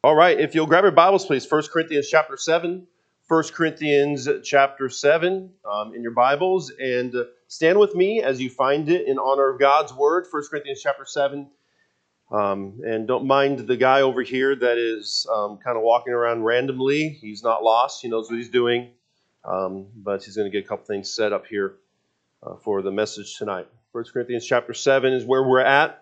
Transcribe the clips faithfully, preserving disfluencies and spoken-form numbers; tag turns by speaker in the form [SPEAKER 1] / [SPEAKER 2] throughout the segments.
[SPEAKER 1] All right, if you'll grab your Bibles, please. First Corinthians chapter seven. First Corinthians chapter seven um, in your Bibles. And uh, stand with me as you find it in honor of God's Word. First Corinthians chapter seven. Um, and don't mind the guy over here that is um, kind of walking around randomly. He's not lost. He knows what he's doing. Um, but he's going to get a couple things set up here uh, for the message tonight. First Corinthians chapter seven is where we're at.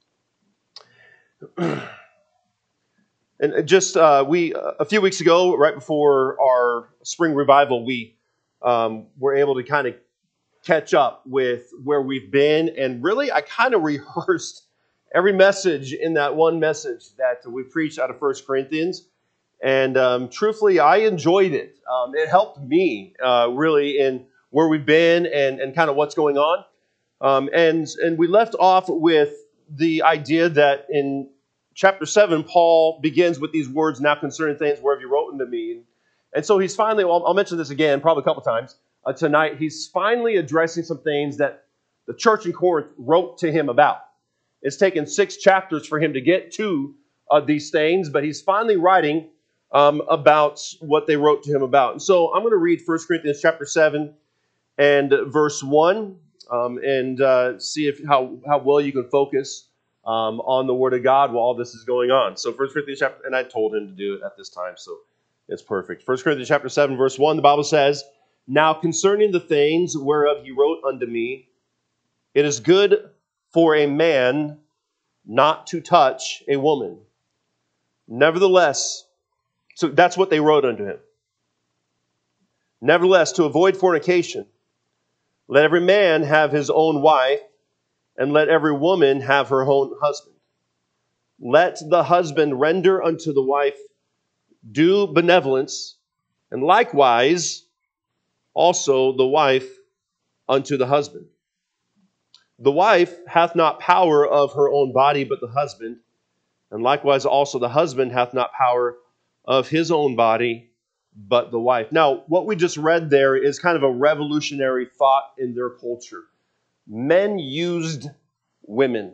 [SPEAKER 1] And just uh, we a few weeks ago, right before our spring revival, we um, were able to kind of catch up with where we've been. And really, I kind of rehearsed every message in that one message that we preached out of First Corinthians. And um, truthfully, I enjoyed it. Um, it helped me uh, really in where we've been and, and kind of what's going on. Um, and, and we left off with the idea that in chapter seven, Paul begins with these words, now concerning things wherever you wrote unto me. And so he's finally, well, I'll mention this again probably a couple times uh, tonight, he's finally addressing some things that the church in Corinth wrote to him about. It's taken six chapters for him to get to uh, these things, but he's finally writing um, about what they wrote to him about. And so I'm going to read First Corinthians chapter seven and verse one um, and uh, see if how, how well you can focus Um, on the Word of God while all this is going on. So First Corinthians chapter, and I told him to do it at this time, so it's perfect. First Corinthians chapter seven, verse one, the Bible says, now concerning the things whereof you wrote unto me, it is good for a man not to touch a woman. Nevertheless, so that's what they wrote unto him. Nevertheless, to avoid fornication, let every man have his own wife, and let every woman have her own husband. Let the husband render unto the wife due benevolence, and likewise also the wife unto the husband. The wife hath not power of her own body, but the husband, and likewise also the husband hath not power of his own body, but the wife. Now, what we just read there is kind of a revolutionary thought in their culture. Men used women.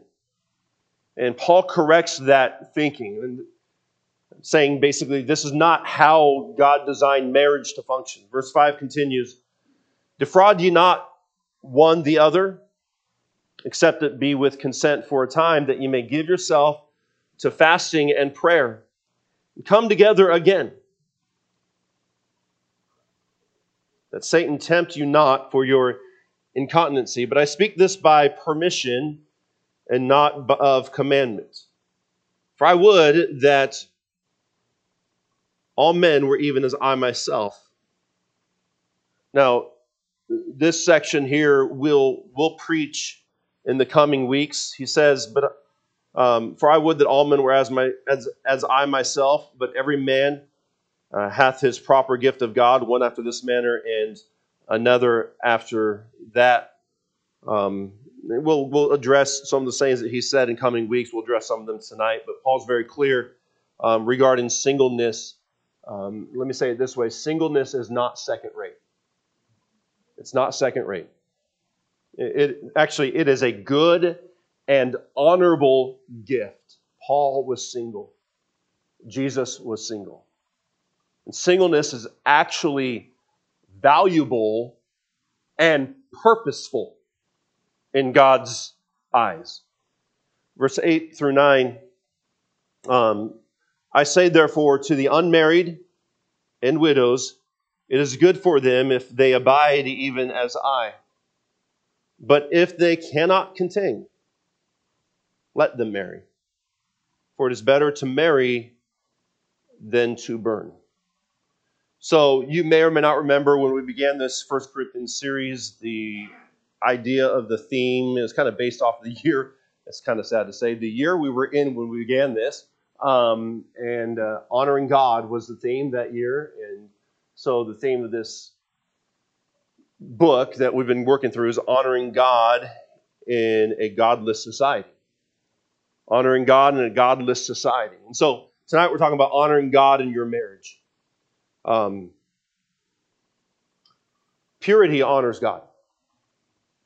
[SPEAKER 1] And Paul corrects that thinking, and saying basically this is not how God designed marriage to function. Verse five continues, defraud ye not one the other, except it be with consent for a time, that ye may give yourself to fasting and prayer, and come together again, that Satan tempt you not for your incontinency. But I speak this by permission and not of commandment. For I would that all men were even as I myself. Now, this section here we'll, we'll preach in the coming weeks. He says, "But um, for I would that all men were as my as as I myself, but every man uh, hath his proper gift of God, one after this manner, and another after that." Um, we'll we'll address some of the sayings that he said in coming weeks. We'll address some of them tonight. But Paul's very clear um, regarding singleness. Um, let me say it this way: singleness is not second rate. It's not second rate. It, it actually it is a good and honorable gift. Paul was single. Jesus was single. And singleness is actually valuable and purposeful in God's eyes. Verse eight through nine. Um, I say therefore to the unmarried and widows, it is good for them if they abide even as I. But if they cannot contain, let them marry. For it is better to marry than to burn. So you may or may not remember when we began this First Corinthians series, the idea of the theme is kind of based off of the year. It's kind of sad to say. The year we were in when we began this, um, and uh, honoring God was the theme that year. And so the theme of this book that we've been working through is honoring God in a godless society. Honoring God in a godless society. And so tonight we're talking about honoring God in your marriage. Um, purity honors God.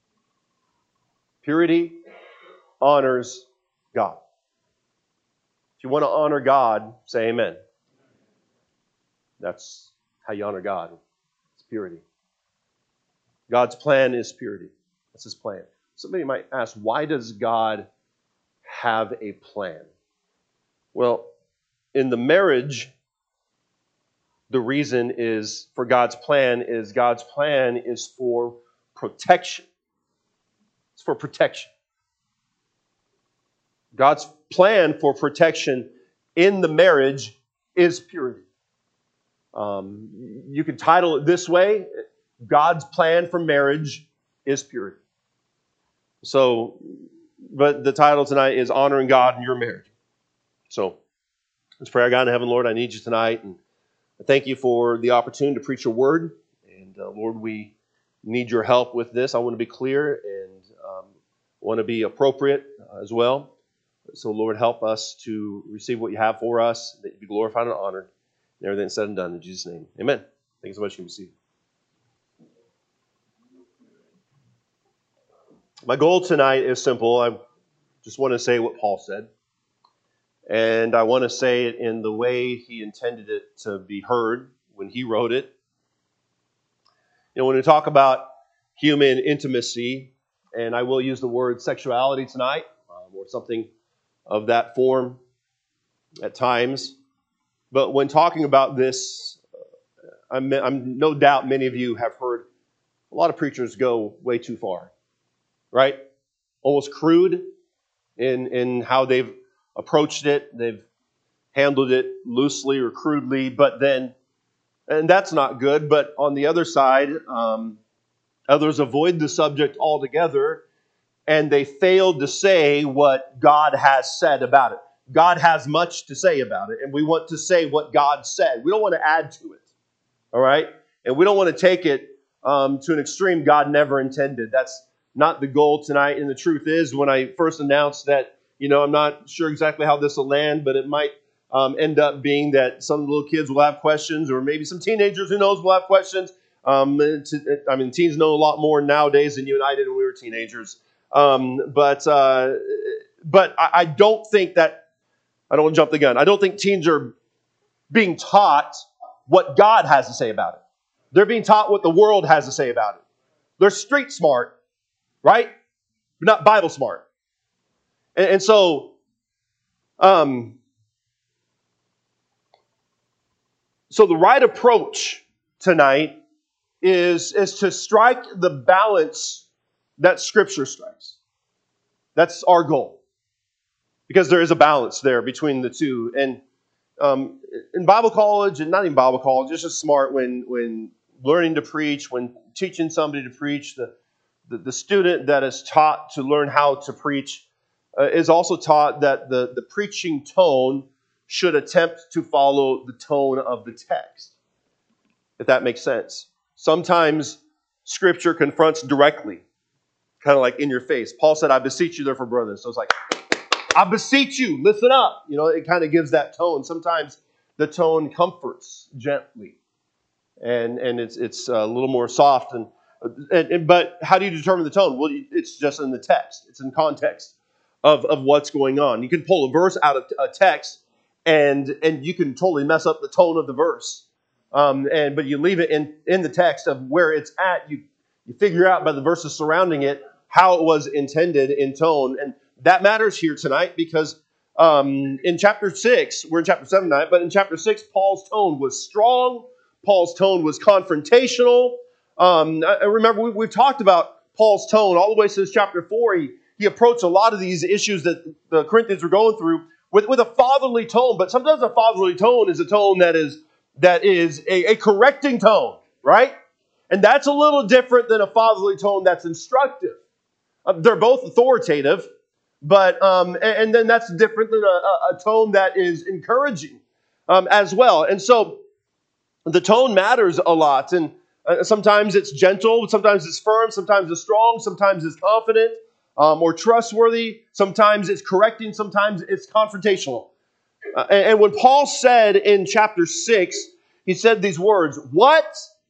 [SPEAKER 1] Purity honors God. If you want to honor God, say amen. That's how you honor God. It's purity. God's plan is purity. That's his plan. Somebody might ask, why does God have a plan? Well, in the marriage, the reason is for God's plan is God's plan is for protection. It's for protection. God's plan for protection in the marriage is purity. Um, you could title it this way: God's plan for marriage is purity. So, but the title tonight is Honoring God in Your Marriage. So, let's pray. Our God in heaven, Lord, I need you tonight, and I thank you for the opportunity to preach your word. And uh, Lord, we need your help with this. I want to be clear and um, want to be appropriate uh, as well. So, Lord, help us to receive what you have for us, that you be glorified and honored, and everything said and done in Jesus' name. Amen. Thank you so much. You can be seated. My goal tonight is simple. I just want to say what Paul said. And I want to say it in the way he intended it to be heard when he wrote it. You know, when we talk about human intimacy, and I will use the word sexuality tonight, um, or something of that form at times. But when talking about this, I'm, I'm no doubt many of you have heard a lot of preachers go way too far, right? Almost crude in, in how they've approached it. They've handled it loosely or crudely, but then, and that's not good, but on the other side, um, others avoid the subject altogether, and they failed to say what God has said about it. God has much to say about it, and we want to say what God said. We don't want to add to it, all right? And we don't want to take it um, to an extreme God never intended. That's not the goal tonight, and the truth is, when I first announced that, you know, I'm not sure exactly how this will land, but it might um, end up being that some little kids will have questions, or maybe some teenagers, who knows, will have questions. Um, to, I mean, teens know a lot more nowadays than you and I did when we were teenagers. Um, but uh, but I, I don't think that, I don't want to jump the gun. I don't think teens are being taught what God has to say about it. They're being taught what the world has to say about it. They're street smart, right? But not Bible smart. And, and so, um, so the right approach tonight is, is to strike the balance that Scripture strikes. That's our goal. Because there is a balance there between the two. And um, in Bible college, and not even Bible college, it's just smart when when learning to preach, when teaching somebody to preach, the, the, the student that is taught to learn how to preach uh, is also taught that the, the preaching tone should attempt to follow the tone of the text, if that makes sense. Sometimes Scripture confronts directly, kind of like in your face. Paul said, I beseech you therefore, brothers. So it's like, I beseech you, listen up. You know, it kind of gives that tone. Sometimes the tone comforts gently, and and it's it's a little more soft. And, and, and but how do you determine the tone? Well, it's just in the text. It's in context of, of what's going on. You can pull a verse out of a text, and and you can totally mess up the tone of the verse. Um, and but you leave it in, in the text of where it's at. You you figure out by the verses surrounding it how it was intended in tone. And that matters here tonight because um, in chapter six, we're in chapter seven tonight, but in chapter six, Paul's tone was strong. Paul's tone was confrontational. Um, I, I remember we, we've talked about Paul's tone all the way since chapter four. He, he approached a lot of these issues that the Corinthians were going through with, with a fatherly tone, but sometimes a fatherly tone is a tone that is, that is a, a correcting tone, right? And that's a little different than a fatherly tone that's instructive. Uh, they're both authoritative, but um, and, and then that's different than a, a, a tone that is encouraging um, as well. And so the tone matters a lot. And uh, sometimes it's gentle, sometimes it's firm, sometimes it's strong, sometimes it's confident um, or trustworthy. Sometimes it's correcting, sometimes it's confrontational. Uh, and, and when Paul said in chapter six, he said these words, "What?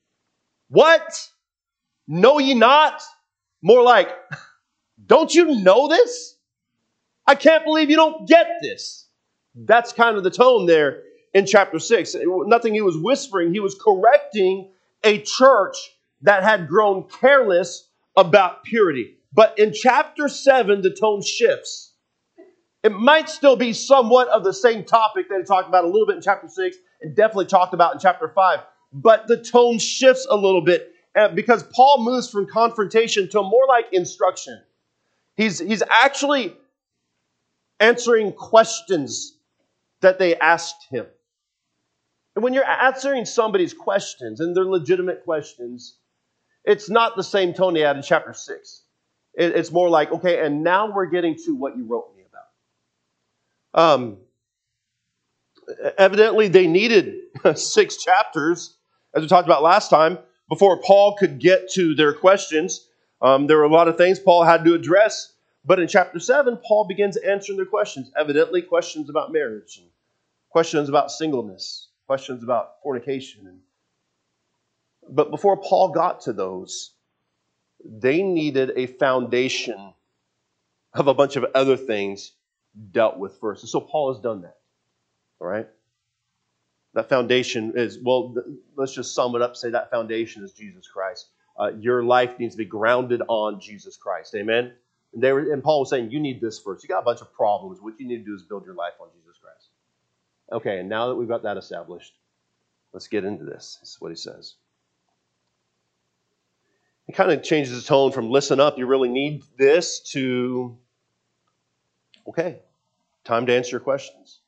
[SPEAKER 1] What? Know ye not?" More like, don't you know this? I can't believe you don't get this. That's kind of the tone there in chapter six. Nothing he was whispering. He was correcting a church that had grown careless about purity. But in chapter seven, the tone shifts. It might still be somewhat of the same topic that he talked about a little bit in chapter six and definitely talked about in chapter five. But the tone shifts a little bit because Paul moves from confrontation to more like instruction. He's, he's actually answering questions that they asked him. And when you're answering somebody's questions, and they're legitimate questions, it's not the same tone they had in chapter six. It, it's more like, okay, and now we're getting to what you wrote me about. Um, evidently, they needed six chapters, as we talked about last time, before Paul could get to their questions. Um, there were a lot of things Paul had to address. But in chapter seven, Paul begins answering their questions. Evidently, questions about marriage, and questions about singleness, questions about fornication. But before Paul got to those, they needed a foundation of a bunch of other things dealt with first. And so Paul has done that. All right? That foundation is, well, let's just sum it up, say that foundation is Jesus Christ. Uh, your life needs to be grounded on Jesus Christ. Amen? And, they were, and Paul was saying, you need this first. You got a bunch of problems. What you need to do is build your life on Jesus Christ. Okay, and now that we've got that established, let's get into this. This is what he says. He kind of changes his tone from listen up, you really need this, to, okay, time to answer your questions.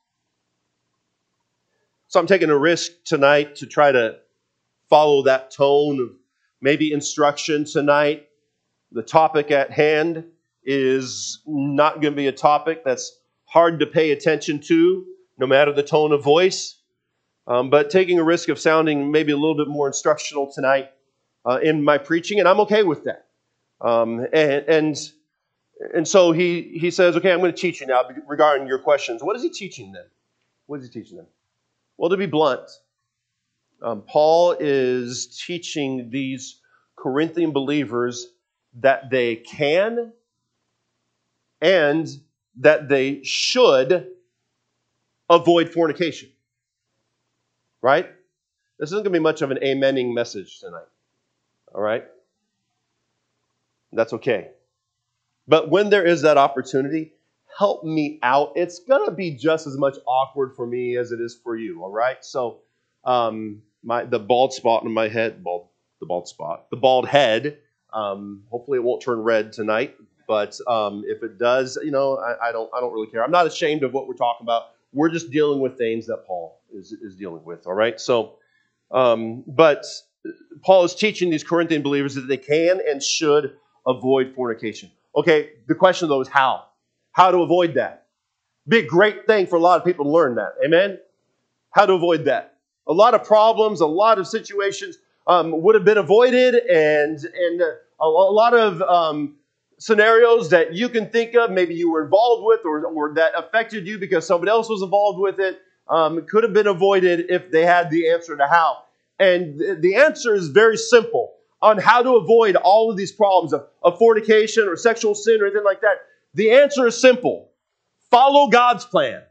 [SPEAKER 1] So I'm taking a risk tonight to try to follow that tone of maybe instruction tonight. The topic at hand is not going to be a topic that's hard to pay attention to, no matter the tone of voice. Um, but taking a risk of sounding maybe a little bit more instructional tonight uh, in my preaching, and I'm okay with that. Um, and, and and so he he says, okay, I'm going to teach you now regarding your questions. What is he teaching them? What is he teaching them? Well, to be blunt, um, Paul is teaching these Corinthian believers that they can and that they should avoid fornication. Right? This isn't going to be much of an amening message tonight. All right? That's okay. But when there is that opportunity, help me out. It's going to be just as much awkward for me as it is for you. All right? So um, my the bald spot in my head, bald, the bald spot, the bald head, um, hopefully it won't turn red tonight. But um, if it does, you know, I, I don't I don't really care. I'm not ashamed of what we're talking about. We're just dealing with things that Paul is, is dealing with, all right? So, um, but Paul is teaching these Corinthian believers that they can and should avoid fornication. Okay, the question though is how? How to avoid that? Be a great thing for a lot of people to learn that, amen? How to avoid that? A lot of problems, a lot of situations um, would have been avoided, and, and a, a lot of um, scenarios that you can think of, maybe you were involved with or, or that affected you because somebody else was involved with it, um, could have been avoided if they had the answer to how. And th- the answer is very simple on how to avoid all of these problems of, of fornication or sexual sin or anything like that. The answer is simple. Follow God's plan.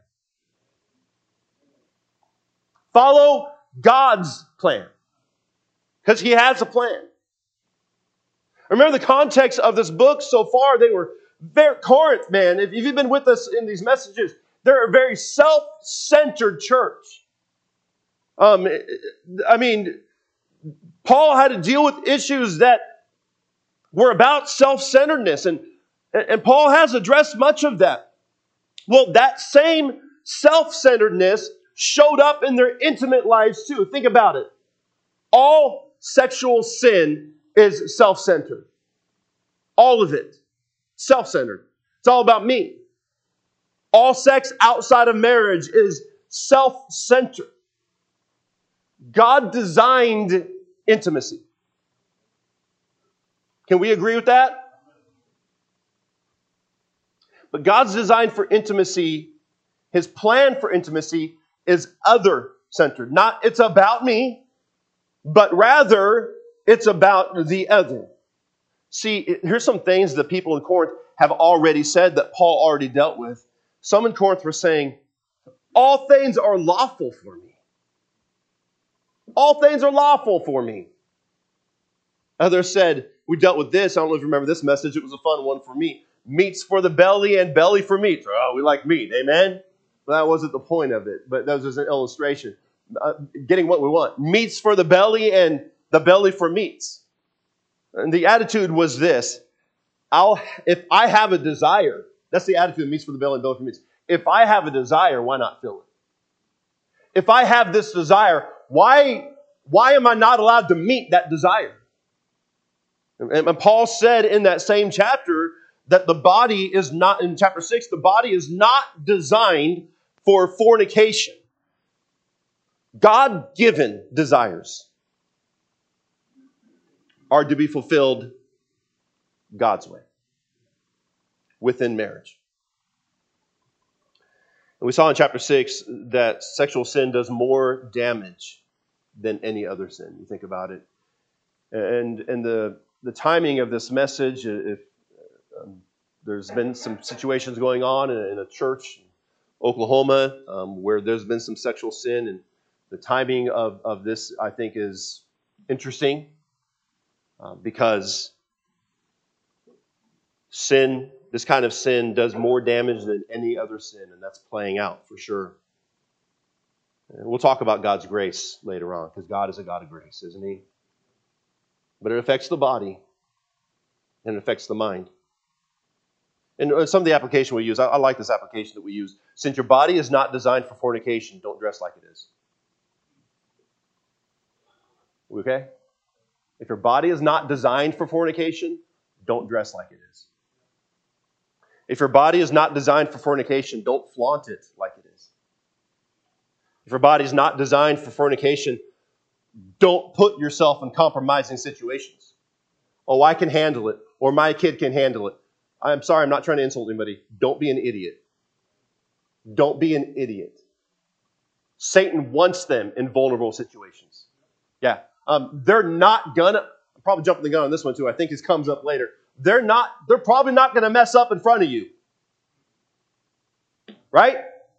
[SPEAKER 1] Follow God's plan. Because He has a plan. Remember the context of this book so far, they were very, Corinth, man, if you've been with us in these messages, they're a very self-centered church. Um, I mean, Paul had to deal with issues that were about self-centeredness, and, and Paul has addressed much of that. Well, that same self-centeredness showed up in their intimate lives too. Think about it. All sexual sin is self-centered. All of it. Self-centered. It's all about me. All sex outside of marriage is self-centered. God designed intimacy. Can we agree with that? But God's design for intimacy, His plan for intimacy is other-centered. Not it's about me, but rather it's about the other. See, here's some things that people in Corinth have already said that Paul already dealt with. Some in Corinth were saying, All things are lawful for me. All things are lawful for me. Others said, we dealt with this. I don't know if you remember this message. It was a fun one for me. Meats for the belly and belly for meat. Oh, we like meat. Amen? Well, that wasn't the point of it, but that was just an illustration. Uh, getting what we want. Meats for the belly and the belly for meats. And the attitude was this. I'll, if I have a desire, that's the attitude of meats for the belly and belly for meats. If I have a desire, why not fill it? If I have this desire, why, why am I not allowed to meet that desire? And Paul said in that same chapter that the body is not, in chapter six, the body is not designed for fornication. God-given desires are to be fulfilled God's way, within marriage. And we saw in chapter six that sexual sin does more damage than any other sin. You think about it. And, and the, the timing of this message, if um, there's been some situations going on in a, in a church in Oklahoma um, where there's been some sexual sin, and the timing of, of this, I think, is interesting uh, because sin, this kind of sin does more damage than any other sin, and that's playing out for sure. And we'll talk about God's grace later on, because God is a God of grace, isn't He? But it affects the body, and it affects the mind. And some of the application we use, I, I like this application that we use. Since your body is not designed for fornication, don't dress like it is. Okay? If your body is not designed for fornication, don't dress like it is. If your body is not designed for fornication, don't flaunt it like it is. If your body is not designed for fornication, don't put yourself in compromising situations. Oh, I can handle it, or my kid can handle it. I'm sorry, I'm not trying to insult anybody. Don't be an idiot. Don't be an idiot. Satan wants them in vulnerable situations. Yeah. Um, they're not gonna, I'm probably jumping the gun on this one too. I think this comes up later. They're not, they're probably not gonna mess up in front of you. Right?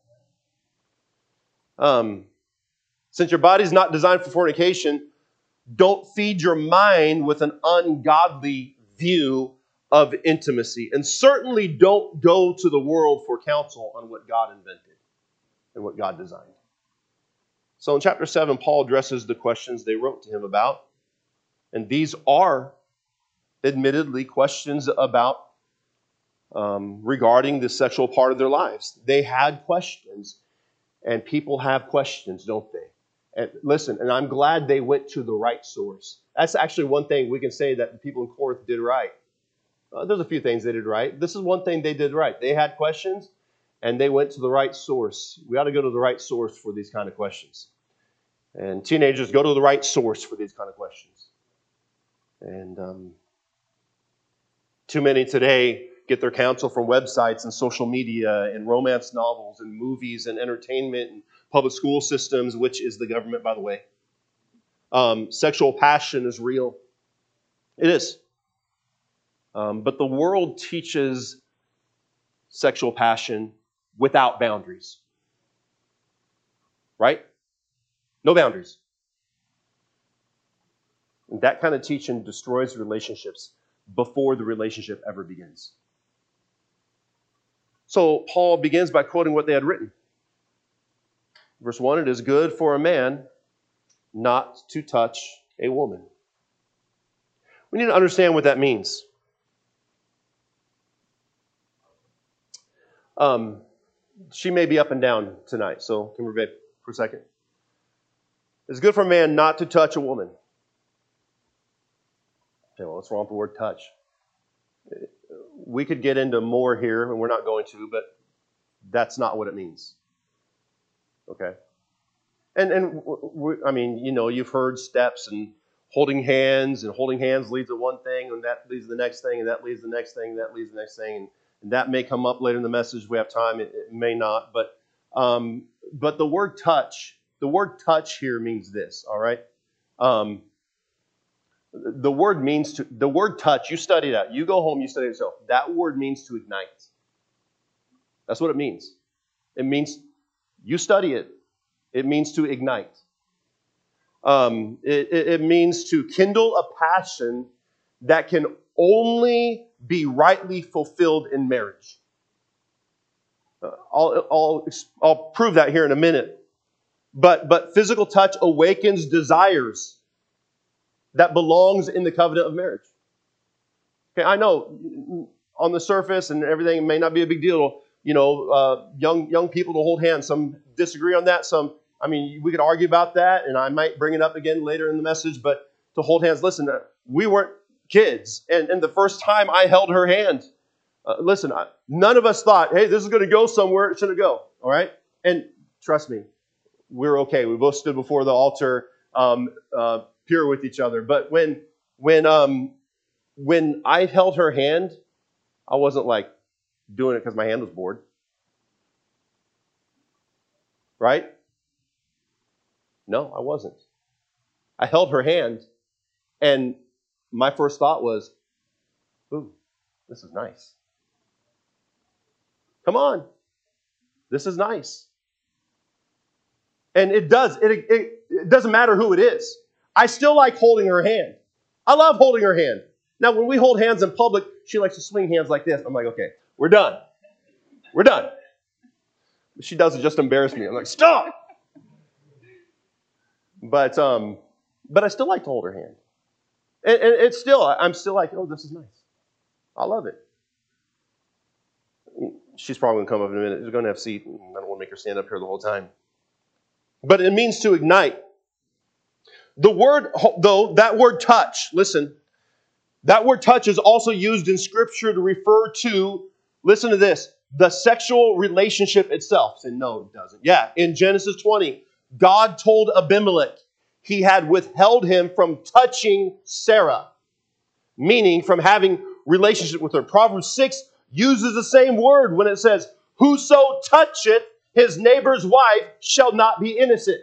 [SPEAKER 1] Um, since your body's not designed for fornication, don't feed your mind with an ungodly view of intimacy. And certainly don't go to the world for counsel on what God invented and what God designed. So in chapter seven, Paul addresses the questions they wrote to him about. And these are admittedly questions about um, regarding the sexual part of their lives. They had questions, and people have questions, don't they? And listen, and I'm glad they went to the right source. That's actually one thing we can say that the people in Corinth did right. Uh, there's a few things they did right. This is one thing they did right. They had questions, and they went to the right source. We ought to go to the right source for these kind of questions. And teenagers, go to the right source for these kind of questions. And um, too many today get their counsel from websites and social media and romance novels and movies and entertainment and public school systems, which is the government, by the way. Um, sexual passion is real. It is. Um, but the world teaches sexual passion without boundaries. Right? No boundaries. And that kind of teaching destroys relationships before the relationship ever begins. So Paul begins by quoting what they had written. Verse one, it is good for a man not to touch a woman. We need to understand what that means. Um, she may be up and down tonight, so come here, babe, for a second. It's good for a man not to touch a woman. Okay, well, what's wrong with the word touch? We could get into more here, and we're not going to, but that's not what it means. Okay? And, and we, I mean, you know, you've heard steps and holding hands, and holding hands leads to one thing, and that leads to the next thing, and that leads to the next thing, and that leads to the next thing, and, and that may come up later in the message if we have time. It, it may not, but um, but the word touch, the word touch here means this. All right. Um, The word means to, the word touch, you study that. You go home, you study it yourself. That word means to ignite. That's what it means. It means You study it. It means to ignite. Um, it, it, it means to kindle a passion that can only be rightly fulfilled in marriage. Uh, I'll, I'll, I'll prove that here in a minute. But, but physical touch awakens desires that belongs in the covenant of marriage. Okay, I know on the surface and everything it may not be a big deal. You know, uh, young young people to hold hands. Some disagree on that. Some, I mean, we could argue about that, and I might bring it up again later in the message. But to hold hands, listen, we weren't kids, and, and the first time I held her hand, uh, listen, I, none of us thought, hey, this is going to go somewhere it shouldn't go. All right, and trust me, we're okay. We both stood before the altar, um, uh, pure with each other. But when when um, when I held her hand, I wasn't like doing it because my hand was bored. Right? No, I wasn't. I held her hand, and my first thought was, ooh, this is nice. Come on. This is nice. And it does. It, it, it doesn't matter who it is. I still like holding her hand. I love holding her hand. Now, when we hold hands in public, she likes to swing hands like this. I'm like, okay, we're done. We're done. She does it just to embarrass me. I'm like, stop! But um, but I still like to hold her hand. And, and it's still, I'm still like, oh, this is nice. I love it. She's probably going to come up in a minute. She's going to have a seat. I don't want to make her stand up here the whole time. But it means to ignite. The word, though, that word touch, listen, that word touch is also used in Scripture to refer to, listen to this, the sexual relationship itself. Say, no, it doesn't. Yeah, in Genesis twenty, God told Abimelech he had withheld him from touching Sarah, meaning from having relationship with her. Proverbs six uses the same word when it says, whoso toucheth his neighbor's wife shall not be innocent.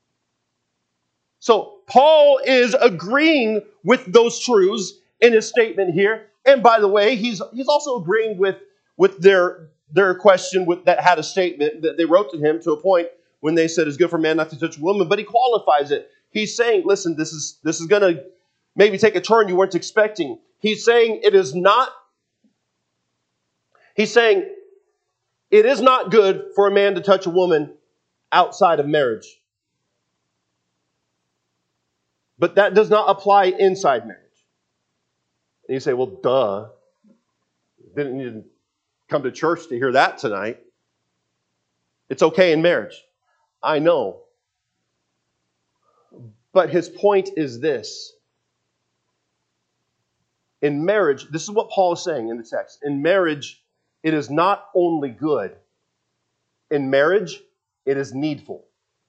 [SPEAKER 1] So Paul is agreeing with those truths in his statement here. And by the way, he's he's also agreeing with, with their, their question with, that had a statement that they wrote to him to a point when they said it's good for a man not to touch a woman, but he qualifies it. He's saying, listen, this is this is going to maybe take a turn you weren't expecting. He's saying it is not, he's saying it is not good for a man to touch a woman outside of marriage. But that does not apply inside marriage. And you say, well, duh. Didn't need to come to church to hear that tonight. It's okay in marriage. I know. But his point is this. In marriage, this is what Paul is saying in the text. In marriage, it is not only good. In marriage, it is needful.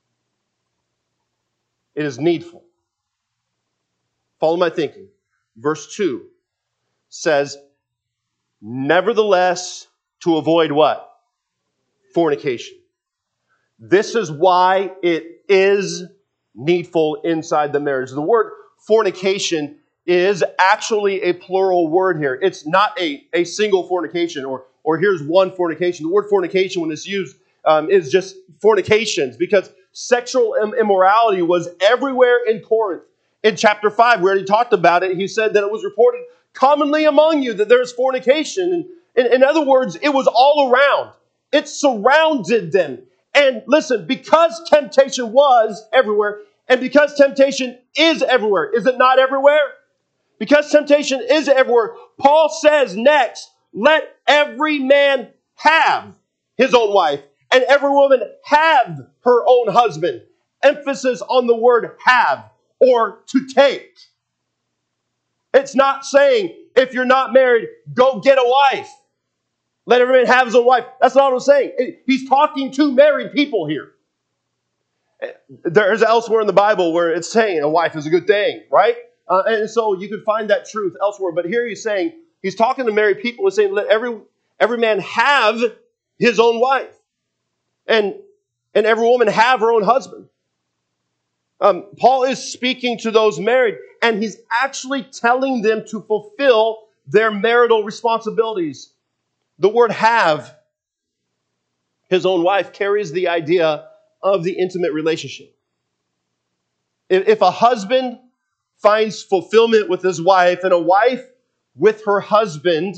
[SPEAKER 1] It is needful. Follow my thinking. Verse two says, nevertheless, to avoid what? Fornication. This is why it is needful inside the marriage. The word fornication is actually a plural word here. It's not a, a single fornication or, or here's one fornication. The word fornication, when it's used, um, is just fornications because sexual immorality was everywhere in Corinth. In chapter five, we already talked about it. He said that it was reported commonly among you that there's fornication. In, in other words, it was all around. It surrounded them. And listen, because temptation was everywhere, and because temptation is everywhere, is it not everywhere? Because temptation is everywhere, Paul says next, let every man have his own wife, and every woman have her own husband. Emphasis on the word have, or to take. It's not saying, if you're not married, go get a wife. Let every man have his own wife. That's not what I'm saying. He's talking to married people here. There's elsewhere in the Bible where it's saying a wife is a good thing, right? Uh, and so you could find that truth elsewhere. But here he's saying, he's talking to married people and saying, let every, every man have his own wife. And, and every woman have her own husband. Um, Paul is speaking to those married, and he's actually telling them to fulfill their marital responsibilities. The word have his own wife carries the idea of the intimate relationship. If, if a husband finds fulfillment with his wife and a wife with her husband,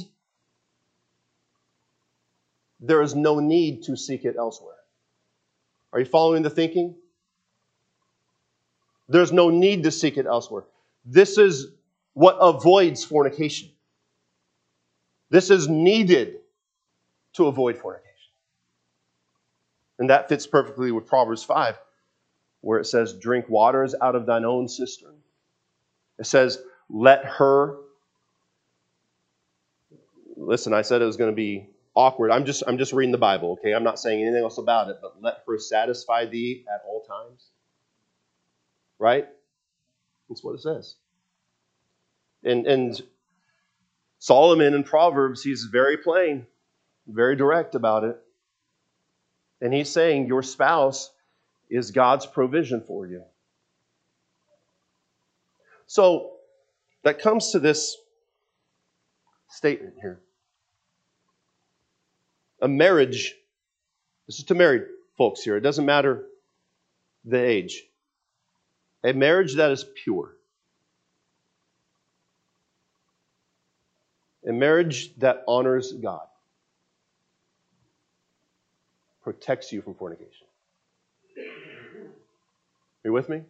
[SPEAKER 1] there is no need to seek it elsewhere. Are you following the thinking? There's no need to seek it elsewhere. This is what avoids fornication. This is needed to avoid fornication. And that fits perfectly with Proverbs five, where it says, drink waters out of thine own cistern. It says, let her... Listen, I said it was going to be awkward. I'm just, I'm just reading the Bible, okay? I'm not saying anything else about it, but let her satisfy thee at all times. Right? That's what it says. And, and Solomon in Proverbs, he's very plain, very direct about it. And he's saying your spouse is God's provision for you. So that comes to this statement here. A marriage, this is to married folks here, it doesn't matter the age. A marriage that is pure. A marriage that honors God. Protects you from fornication. Are you with me?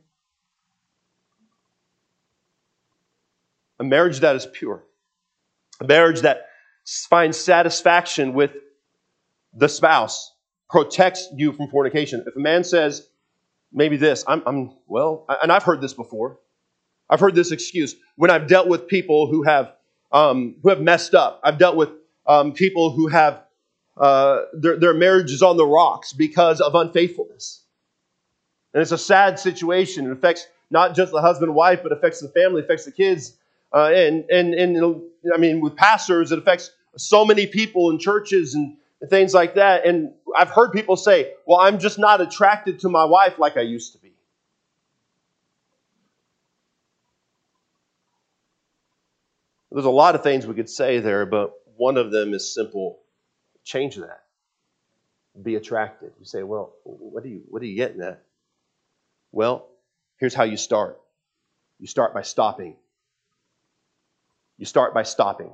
[SPEAKER 1] A marriage that is pure. A marriage that finds satisfaction with the spouse. Protects you from fornication. If a man says, maybe this, I'm, I'm well, and I've heard this before. I've heard this excuse. When I've dealt with people who have, um, who have messed up. I've dealt with um, people who have Uh, their, their marriage is on the rocks because of unfaithfulness. And it's a sad situation. It affects not just the husband and wife, but affects the family, affects the kids. Uh, and, and, and, I mean, with pastors, it affects so many people in churches and things like that. And I've heard people say, well, I'm just not attracted to my wife like I used to be. There's a lot of things we could say there, but one of them is simple. Change that. Be attracted. You say, well, what are you, what are you getting at? Well, here's how you start. You start by stopping. You start by stopping.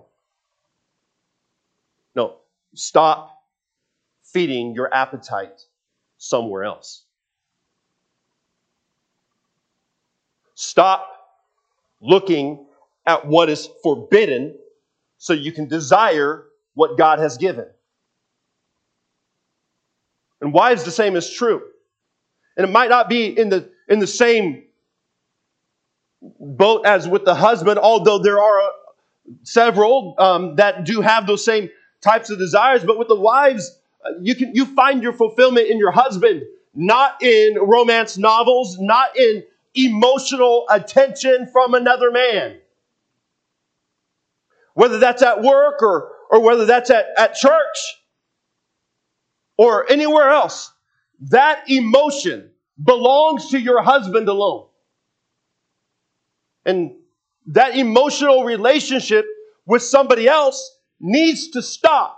[SPEAKER 1] No, stop feeding your appetite somewhere else. Stop looking at what is forbidden so you can desire what God has given. And wives, the same is true. And it might not be in the in the same boat as with the husband, although there are several um, that do have those same types of desires. But with the wives, uh, you can you find your fulfillment in your husband, not in romance novels, not in emotional attention from another man. Whether that's at work or, or whether that's at, at church or anywhere else, that emotion belongs to your husband alone. And that emotional relationship with somebody else needs to stop.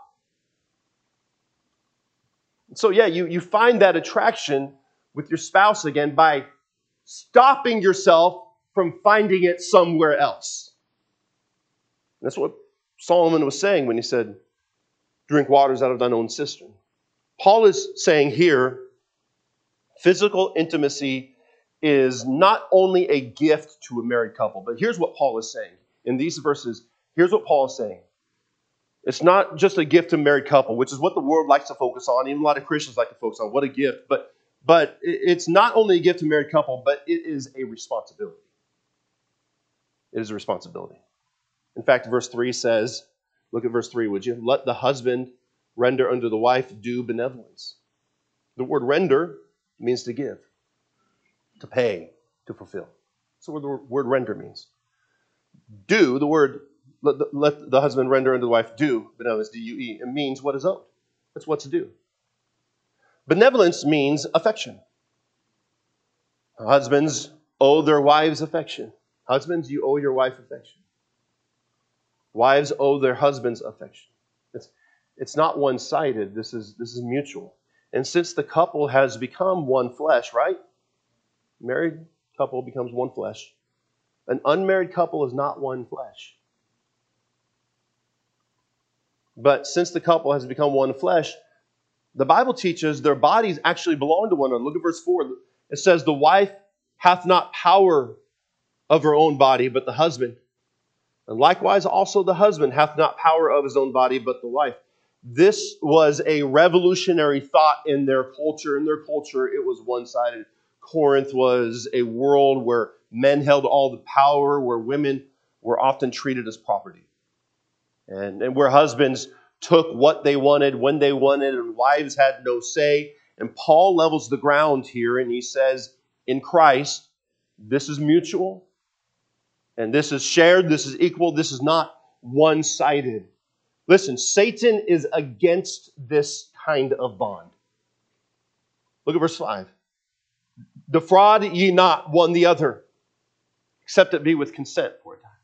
[SPEAKER 1] So yeah, you, you find that attraction with your spouse again by stopping yourself from finding it somewhere else. That's what Solomon was saying when he said, drink waters out of thine own cistern. Paul is saying here, physical intimacy is not only a gift to a married couple, but here's what Paul is saying. In these verses, here's what Paul is saying. It's not just a gift to a married couple, which is what the world likes to focus on. Even a lot of Christians like to focus on. What a gift. But, but it's not only a gift to a married couple, but it is a responsibility. It is a responsibility. In fact, verse three says, look at verse three, would you? Let the husband render unto the wife due benevolence. The word render means to give, to pay, to fulfill. That's what the word render means. Do, the word, let the, let the husband render unto the wife due benevolence, D U E. It means what is owed. That's what's due. Benevolence means affection. Husbands owe their wives affection. Husbands, you owe your wife affection. Wives owe their husbands affection. It's, it's not one-sided. This is, this is mutual. And since the couple has become one flesh, right? Married couple becomes one flesh. An unmarried couple is not one flesh. But since the couple has become one flesh, the Bible teaches their bodies actually belong to one another. Look at verse four. It says, the wife hath not power of her own body, but the husband. And likewise also the husband hath not power of his own body, but the wife. This was a revolutionary thought in their culture. In their culture, it was one-sided. Corinth was a world where men held all the power, where women were often treated as property. And, and where husbands took what they wanted, when they wanted, and wives had no say. And Paul levels the ground here, and he says, in Christ, this is mutual, and this is shared, this is equal, this is not one-sided. Listen, Satan is against this kind of bond. Look at verse five. Defraud ye not one the other, except it be with consent for a time,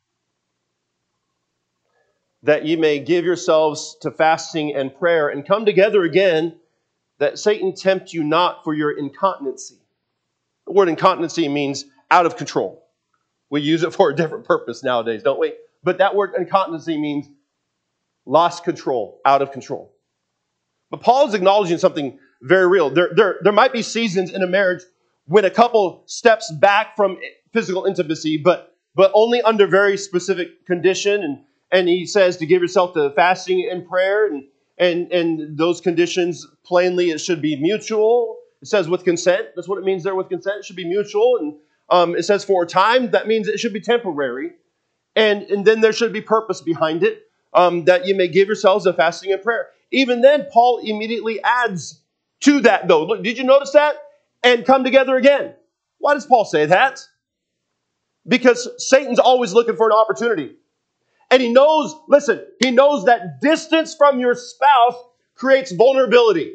[SPEAKER 1] that ye may give yourselves to fasting and prayer, and come together again, that Satan tempt you not for your incontinency. The word incontinency means out of control. We use it for a different purpose nowadays, don't we? But that word incontinency means lost control, out of control. But Paul is acknowledging something very real. There, there, there might be seasons in a marriage when a couple steps back from physical intimacy, but, but only under very specific condition. And, and he says to give yourself to fasting and prayer. And, and, and those conditions, plainly, it should be mutual. It says with consent. That's what it means there with consent. It should be mutual. And um, it says for a time. That means it should be temporary. And, and then there should be purpose behind it. Um, that you may give yourselves a fasting and prayer. Even then, Paul immediately adds to that, though. Look, did you notice that? And come together again. Why does Paul say that? Because Satan's always looking for an opportunity. And he knows, listen, he knows that distance from your spouse creates vulnerability.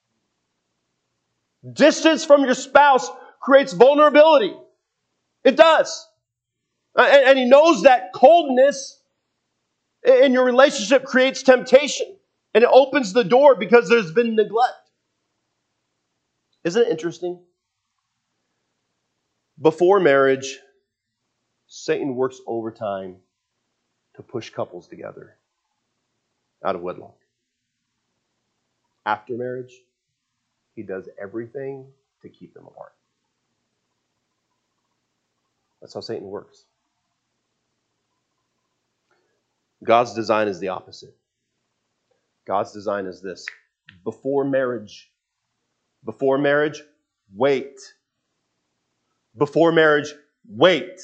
[SPEAKER 1] Distance from your spouse creates vulnerability. It does. And, and he knows that coldness in your relationship creates temptation. And it opens the door because there's been neglect. Isn't it interesting? Before marriage, Satan works overtime to push couples together out of wedlock. After marriage, he does everything to keep them apart. That's how Satan works. God's design is the opposite. God's design is this. Before marriage, before marriage, wait. Before marriage, wait.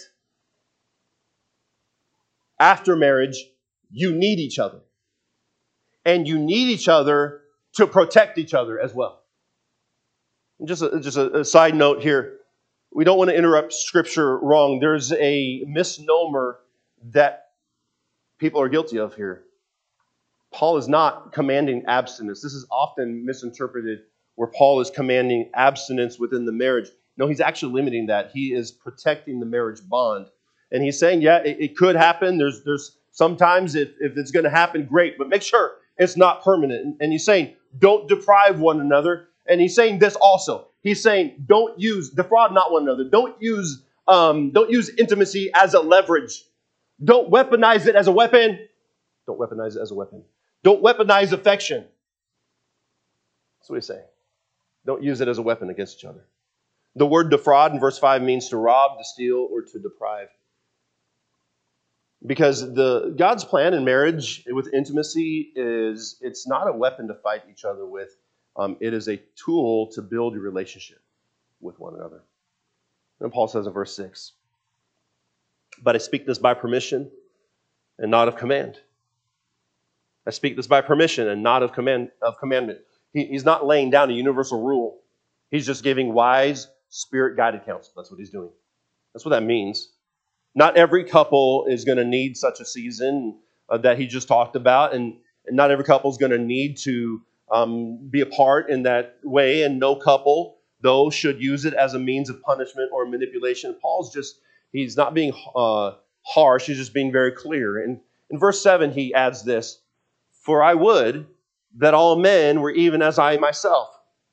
[SPEAKER 1] After marriage, you need each other. And you need each other to protect each other as well. And just a, just a, a side note here. We don't want to interrupt Scripture wrong. There's a misnomer that people are guilty of here. Paul is not commanding abstinence. This is often misinterpreted where Paul is commanding abstinence within the marriage. No, he's actually limiting that. He is protecting the marriage bond. And he's saying, yeah, it, it could happen. There's there's sometimes if, if it's going to happen, great. But make sure it's not permanent. And, and he's saying, don't deprive one another. And he's saying this also. He's saying, don't use, defraud not one another. Don't use, um, don't use intimacy as a leverage. Don't weaponize it as a weapon. Don't weaponize it as a weapon. Don't weaponize affection. That's what he's saying. Don't use it as a weapon against each other. The word defraud in verse five means to rob, to steal, or to deprive. Because the God's plan in marriage with intimacy is it's not a weapon to fight each other with. Um, it is a tool to build your relationship with one another. And Paul says in verse six, but I speak this by permission and not of command. I speak this by permission and not of command of commandment. He, he's not laying down a universal rule. He's just giving wise, spirit-guided counsel. That's what he's doing. That's what that means. Not every couple is going to need such a season uh, that he just talked about, and, and not every couple is going to need to um, be apart in that way, and no couple, though, should use it as a means of punishment or manipulation. Paul's just, he's not being uh, harsh, he's just being very clear. And in verse seven, he adds this, for I would that all men were even as I myself.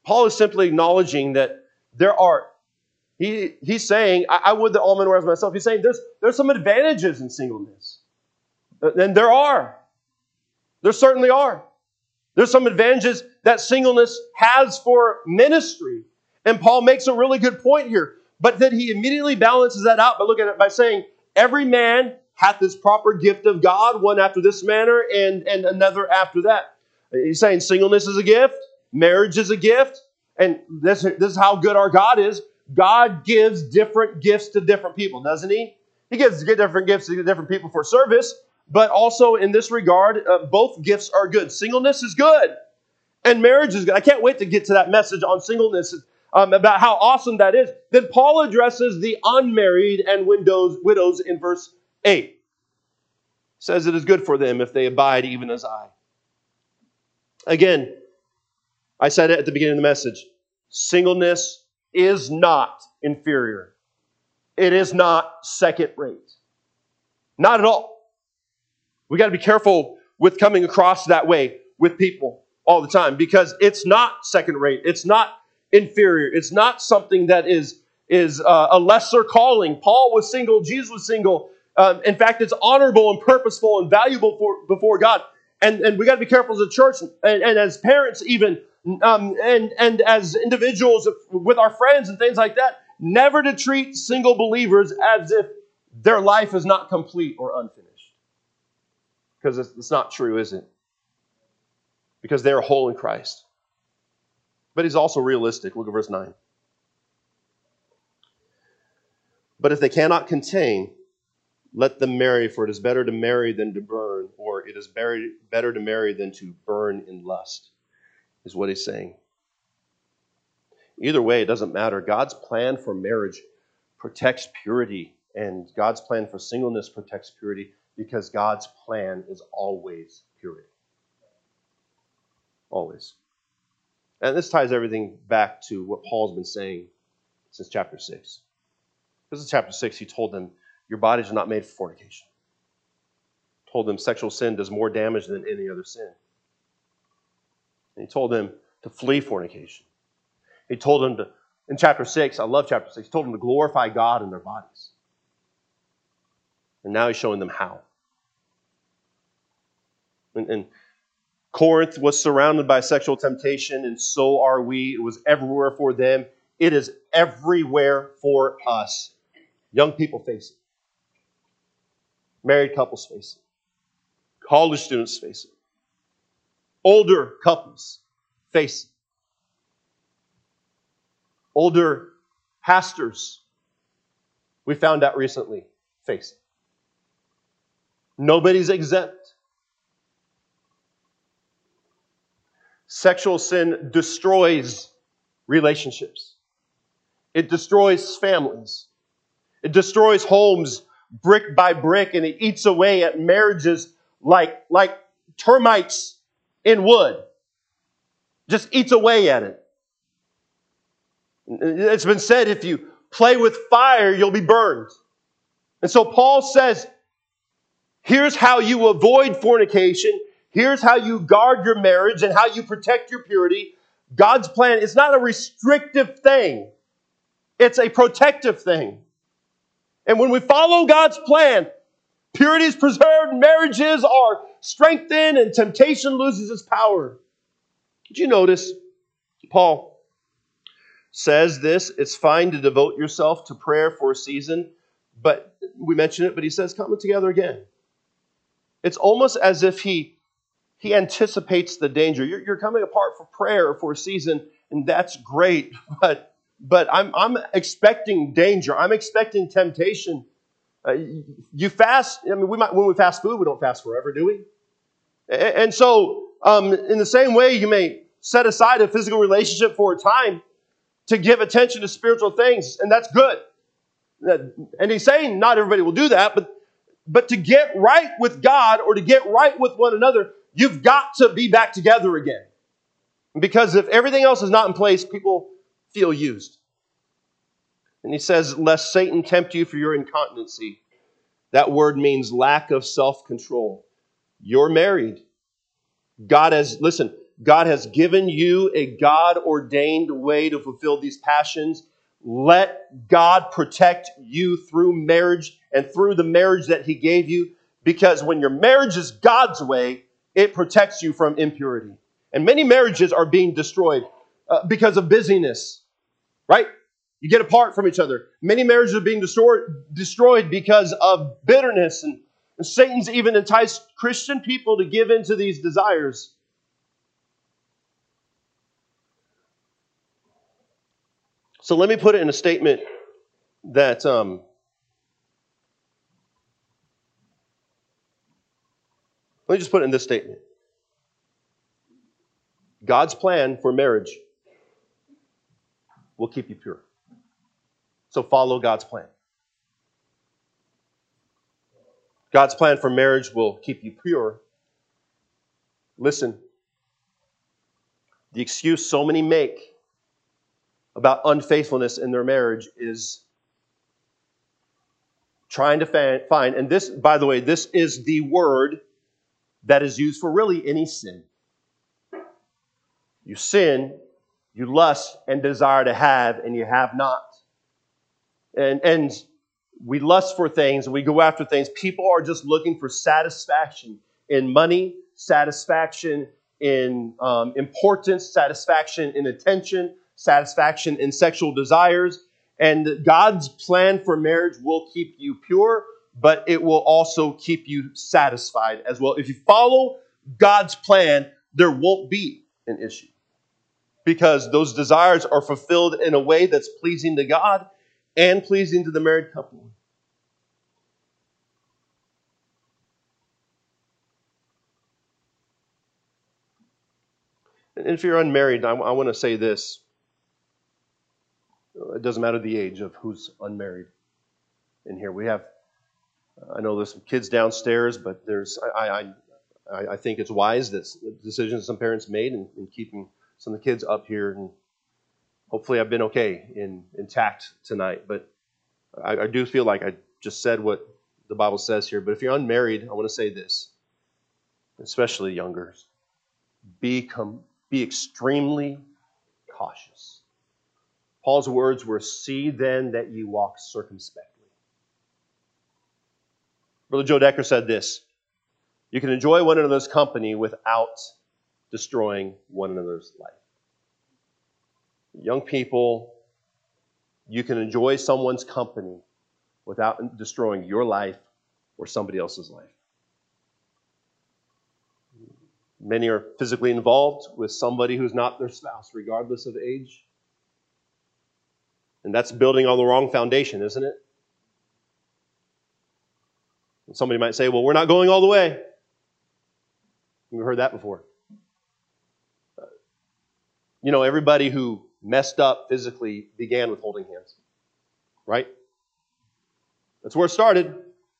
[SPEAKER 1] Paul is simply acknowledging that there are, he, he's saying, I, I would that all men were as myself. He's saying there's, there's some advantages in singleness. And there are. There certainly are. There's some advantages that singleness has for ministry. And Paul makes a really good point here. But then he immediately balances that out by looking at it by saying, every man hath this proper gift of God, one after this manner and, and another after that. He's saying singleness is a gift, marriage is a gift, and this, this is how good our God is. God gives different gifts to different people, doesn't he? He gives different gifts to different people for service, but also in this regard, uh, both gifts are good. Singleness is good, and marriage is good. I can't wait to get to that message on singleness, um, about how awesome that is. Then Paul addresses the unmarried and widows, widows in verse eight. Says it is good for them if they abide even as I. Again, I said it at the beginning of the message. Singleness is not inferior. It is not second rate. Not at all. We got to be careful with coming across that way with people all the time, because it's not second rate. It's not inferior. It's not something that is, is uh, a lesser calling. Paul was single. Jesus was single. Um, in fact, it's honorable and purposeful and valuable for, before God. And, and we got to be careful as a church and, and as parents even, um, and, and as individuals with our friends and things like that, never to treat single believers as if their life is not complete or unfinished. Because it's, it's not true, is it? Because they are whole in Christ. But he's also realistic. Look at verse nine. But if they cannot contain, let them marry, for it is better to marry than to burn, or it is better to marry than to burn in lust, is what he's saying. Either way, it doesn't matter. God's plan for marriage protects purity, and God's plan for singleness protects purity, because God's plan is always purity. Always. And this ties everything back to what Paul's been saying since chapter six. Because in chapter six, he told them, your bodies are not made for fornication. He told them sexual sin does more damage than any other sin. And he told them to flee fornication. He told them to, in chapter six, I love chapter six, he told them to glorify God in their bodies. And now he's showing them how. And, and Corinth was surrounded by sexual temptation, and so are we. It was everywhere for them. It is everywhere for us. Young people face it. Married couples face it. College students face it. Older couples face it. Older pastors, we found out recently, face it. Nobody's exempt. Sexual sin destroys relationships. It destroys families. It destroys homes brick by brick, and it eats away at marriages like, like termites in wood. Just eats away at it. It's been said, if you play with fire, you'll be burned. And so Paul says, here's how you avoid fornication. Here's how you guard your marriage and how you protect your purity. God's plan is not a restrictive thing. It's a protective thing. And when we follow God's plan, purity is preserved, marriages are strengthened, and temptation loses its power. Did you notice? Paul says this, it's fine to devote yourself to prayer for a season, but we mentioned it, but he says, come together again. It's almost as if he, he anticipates the danger. You're, you're coming apart for prayer for a season, and that's great, but But I'm, I'm expecting danger. I'm expecting temptation. Uh, you fast. I mean, we might, when we fast food, we don't fast forever, do we? And, and so, um, in the same way, you may set aside a physical relationship for a time to give attention to spiritual things, and that's good. And he's saying not everybody will do that, but but to get right with God or to get right with one another, you've got to be back together again. Because if everything else is not in place, people feel used. And he says, lest Satan tempt you for your incontinency. That word means lack of self-control. You're married. God has, listen, God has given you a God-ordained way to fulfill these passions. Let God protect you through marriage and through the marriage that He gave you. Because when your marriage is God's way, it protects you from impurity. And many marriages are being destroyed uh, because of busyness, right? You get apart from each other. Many marriages are being destroyed, destroyed because of bitterness. And, and Satan's even enticed Christian people to give into these desires. So let me put it in a statement that um, let me just put it in this statement. God's plan for marriage will keep you pure. So follow God's plan. God's plan for marriage will keep you pure. Listen, the excuse so many make about unfaithfulness in their marriage is trying to find, and this, by the way, this is the word that is used for really any sin. You sin, you lust and desire to have, and you have not. And, and we lust for things, and we go after things. People are just looking for satisfaction in money, satisfaction in um, importance, satisfaction in attention, satisfaction in sexual desires. And God's plan for marriage will keep you pure, but it will also keep you satisfied as well. If you follow God's plan, there won't be an issue, because those desires are fulfilled in a way that's pleasing to God and pleasing to the married couple. And if you're unmarried, I, I want to say this. It doesn't matter the age of who's unmarried in here. We have, I know there's some kids downstairs, but there's, I, I, I, I think it's wise that decisions some parents made in, in keeping some of the kids up here. And hopefully I've been okay in intact tonight. But I, I do feel like I just said what the Bible says here. But if you're unmarried, I want to say this, especially younger. Be, com- be extremely cautious. Paul's words were, "See then that you walk circumspectly." Brother Joe Decker said this: you can enjoy one another's company without destroying one another's life. Young people, you can enjoy someone's company without destroying your life or somebody else's life. Many are physically involved with somebody who's not their spouse, regardless of age. And that's building on the wrong foundation, isn't it? And somebody might say, well, we're not going all the way. We've heard that before. You know, everybody who messed up physically began with holding hands, right? That's where it started.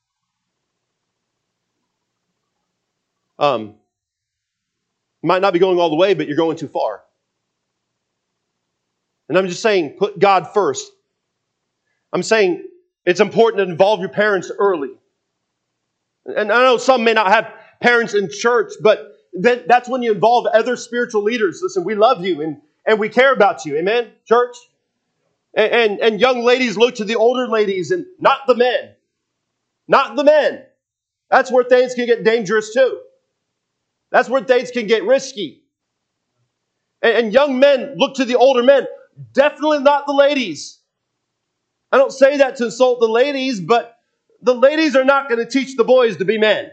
[SPEAKER 1] Um, you might not be going all the way, but you're going too far. And I'm just saying, put God first. I'm saying it's important to involve your parents early. And I know some may not have parents in church, but that, that's when you involve other spiritual leaders. Listen, we love you and, and we care about you. Amen, church? And, and, and young ladies look to the older ladies and not the men. Not the men. That's where things can get dangerous too. That's where things can get risky. And, and young men look to the older men. Definitely not the ladies. I don't say that to insult the ladies, but the ladies are not going to teach the boys to be men.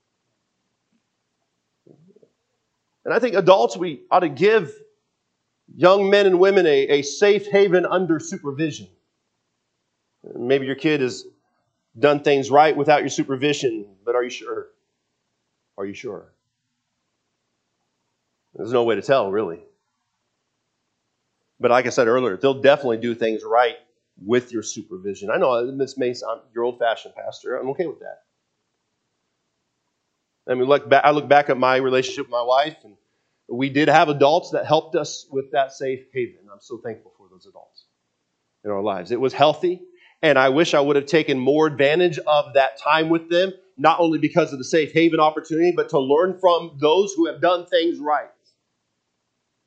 [SPEAKER 1] And I think adults, we ought to give young men and women a, a safe haven under supervision. Maybe your kid has done things right without your supervision, but are you sure? Are you sure? There's no way to tell, really. But like I said earlier, they'll definitely do things right with your supervision. I know this may sound, you're old-fashioned, Pastor. I'm okay with that. I mean, look back, I look back at my relationship with my wife, and we did have adults that helped us with that safe haven. I'm so thankful for those adults in our lives. It was healthy, and I wish I would have taken more advantage of that time with them, not only because of the safe haven opportunity, but to learn from those who have done things right.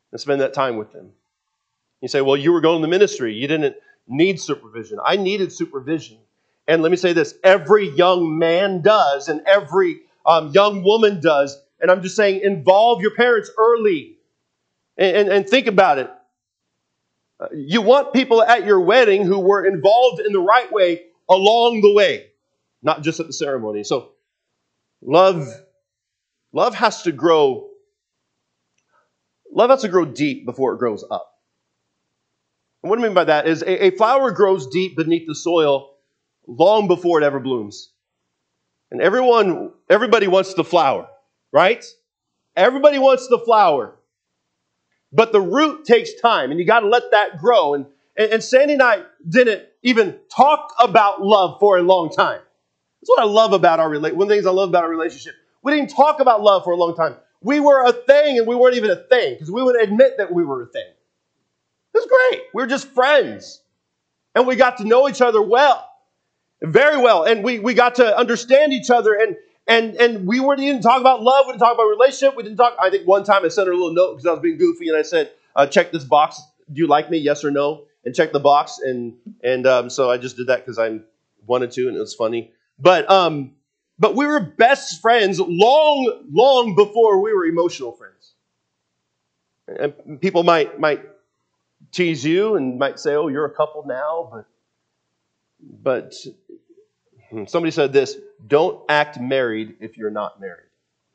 [SPEAKER 1] and spend that time with them. You say, well, you were going to ministry. You didn't need supervision. I needed supervision. And let me say this, every young man does, and every um, young woman does. And I'm just saying, involve your parents early. And, and, and think about it. Uh, you want people at your wedding who were involved in the right way along the way, not just at the ceremony. So love, love has to grow, love has to grow deep before it grows up. And what I mean by that is a, a flower grows deep beneath the soil long before it ever blooms. And everyone, everybody wants the flower, right? Everybody wants the flower. But the root takes time, and you got to let that grow. And, and, and Sandy and I didn't even talk about love for a long time. That's what I love about our relationship. One of the things I love about our relationship. We didn't talk about love for a long time. We were a thing, and we weren't even a thing, because we would admit that we were a thing. It was great. We were just friends. And we got to know each other well. Very well. And we, we got to understand each other. And and and we weren't even talk about love. We didn't talk about relationship. We didn't talk. I think one time I sent her a little note because I was being goofy. And I said, uh, check this box. Do you like me? Yes or no? And check the box. And and um, so I just did that because I wanted to. And it was funny. But um, but we were best friends long, long before we were emotional friends. And people might might tease you and might say, oh, you're a couple now. But But somebody said this, don't act married if you're not married.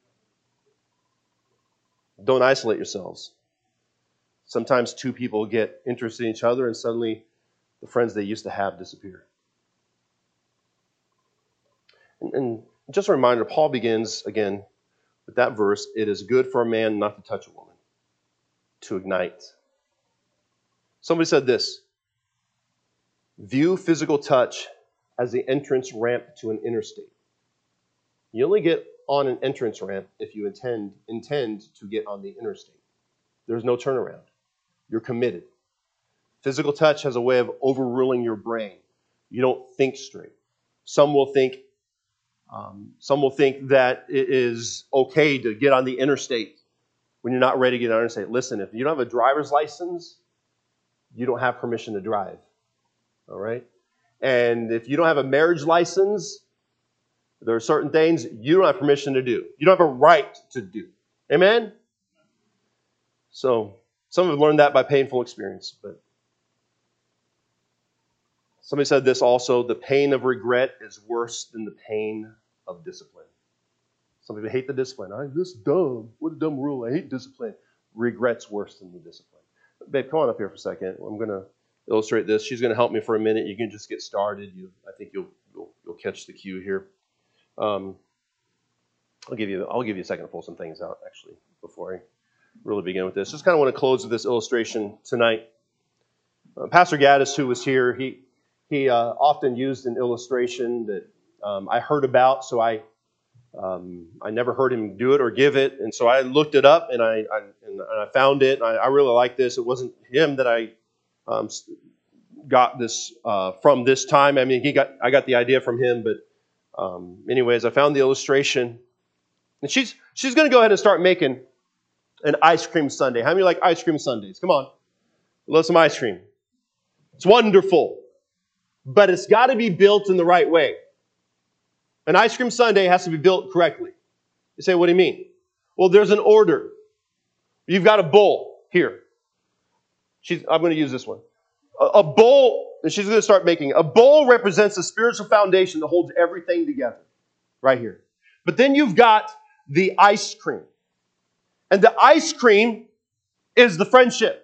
[SPEAKER 1] Don't isolate yourselves. Sometimes two people get interested in each other and suddenly the friends they used to have disappear. And, and just a reminder, Paul begins again with that verse, it is good for a man not to touch a woman, to ignite. Somebody said this, view physical touch as the entrance ramp to an interstate. You only get on an entrance ramp if you intend, intend to get on the interstate. There's no turnaround. You're committed. Physical touch has a way of overruling your brain. You don't think straight. Some will think, um, some will think that it is okay to get on the interstate when you're not ready to get on the interstate. Listen, if you don't have a driver's license, you don't have permission to drive. All right? And if you don't have a marriage license, there are certain things you don't have permission to do. You don't have a right to do. Amen? So, some have learned that by painful experience. But somebody said this also, the pain of regret is worse than the pain of discipline. Some people hate the discipline. I'm just dumb. What a dumb rule. I hate discipline. Regret's worse than the discipline. Babe, come on up here for a second. I'm going to illustrate this. She's going to help me for a minute. You can just get started. You, I think you'll, you'll you'll catch the cue here. Um, I'll give you I'll give you a second to pull some things out actually before I really begin with this. Just kind of want to close with this illustration tonight. Uh, Pastor Gaddis, who was here, he he uh, often used an illustration that um, I heard about, so I um, I never heard him do it or give it, and so I looked it up and I, I and I found it. And I, I really like this. It wasn't him that I Um, got this uh, from this time. I mean, he got I got the idea from him, but um, anyways, I found the illustration, and she's she's going to go ahead and start making an ice cream sundae. How many like ice cream sundaes? Come on, love some ice cream. It's wonderful, but it's got to be built in the right way. An ice cream sundae has to be built correctly. You say, what do you mean? Well, there's an order. You've got a bowl here. She's, I'm going to use this one. A, a bowl, and she's going to start making. A bowl represents the spiritual foundation that holds everything together. Right here. But then you've got the ice cream. And the ice cream is the friendship.